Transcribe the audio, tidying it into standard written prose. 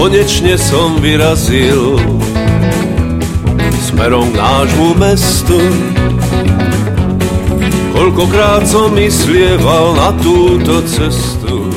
konečne som vyrazil smerom k nášmu mestu. Koľkokrát som myslieval na túto cestu,